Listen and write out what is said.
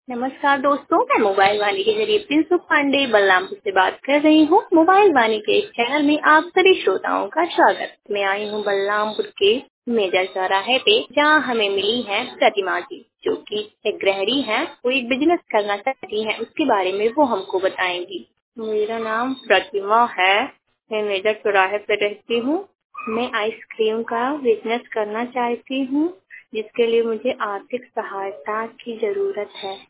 नमस्कार दोस्तों, मैं मोबाइल वाणी के जरिए प्रिंस पांडे बलरामपुर से बात कर रही हूँ। मोबाइल वाणी के इस चैनल में आप सभी श्रोताओं का स्वागत। मैं आई हूँ बलरामपुर के मेजर चौराहे पे, जहाँ हमें मिली है प्रतिमा जी, जो कि एक गृहिणी है। वो एक बिजनेस करना चाहती है, उसके बारे में वो हमको बताएंगी। मेरा नाम प्रतिमा है, मैं मेजर चौराहे पे रहती हूँ। मैं आइसक्रीम का बिजनेस करना चाहती हूँ, जिसके लिए मुझे आर्थिक सहायता की जरूरत है।